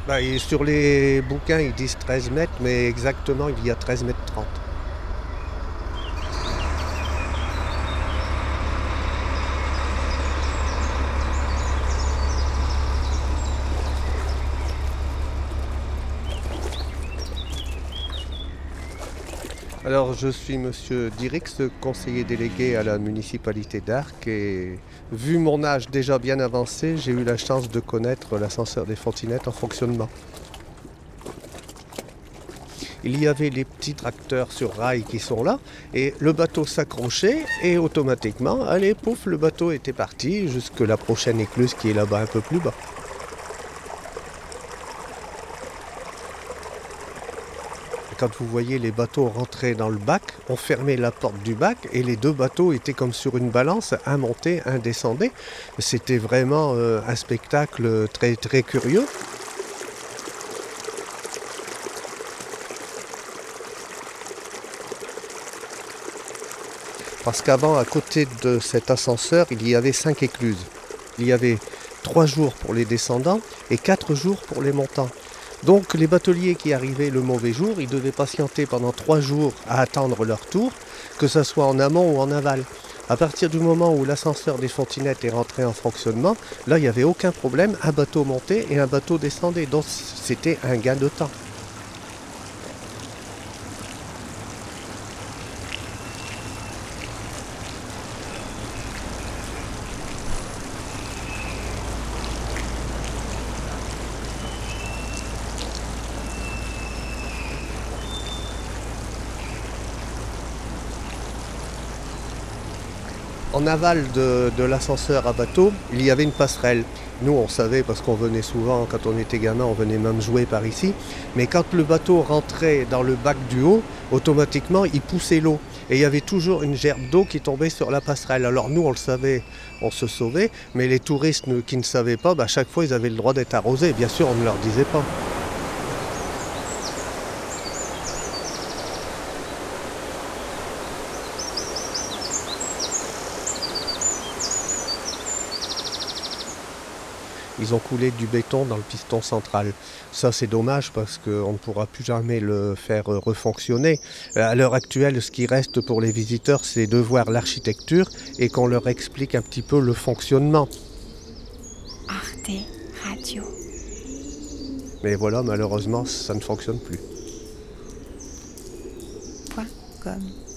Et sur les bouquins, ils disent 13 mètres, mais exactement, il y a 13 mètres 30. Alors, je suis monsieur Dirix, conseiller délégué à la municipalité d'Arques et vu mon âge déjà bien avancé, j'ai eu la chance de connaître l'ascenseur des Fontinettes en fonctionnement. Il y avait les petits tracteurs sur rail qui sont là et le bateau s'accrochait et automatiquement, allez, pouf, le bateau était parti jusque la prochaine écluse qui est là-bas un peu plus bas. Quand vous voyez les bateaux rentrer dans le bac, on fermait la porte du bac et les deux bateaux étaient comme sur une balance, un montait, un descendait. C'était vraiment un spectacle très, très curieux. Parce qu'avant, à côté de cet ascenseur, il y avait 5 écluses. Il y avait 3 jours pour les descendants et 4 jours pour les montants. Donc les bateliers qui arrivaient le mauvais jour, ils devaient patienter pendant 3 jours à attendre leur tour, que ce soit en amont ou en aval. À partir du moment où l'ascenseur des Fontinettes est rentré en fonctionnement, là il n'y avait aucun problème, un bateau montait et un bateau descendait. Donc c'était un gain de temps. En aval de l'ascenseur à bateau, il y avait une passerelle. Nous, on savait parce qu'on venait souvent, quand on était gamin, on venait même jouer par ici. Mais quand le bateau rentrait dans le bac du haut, automatiquement, il poussait l'eau. Et il y avait toujours une gerbe d'eau qui tombait sur la passerelle. Alors nous, on le savait, on se sauvait. Mais les touristes qui ne savaient pas, à chaque fois, ils avaient le droit d'être arrosés. Bien sûr, on ne leur disait pas. Ils ont coulé du béton dans le piston central. Ça, c'est dommage parce qu'on ne pourra plus jamais le faire refonctionner. À l'heure actuelle, ce qui reste pour les visiteurs, c'est de voir l'architecture et qu'on leur explique un petit peu le fonctionnement. Arte Radio. Mais voilà, malheureusement, ça ne fonctionne plus. .com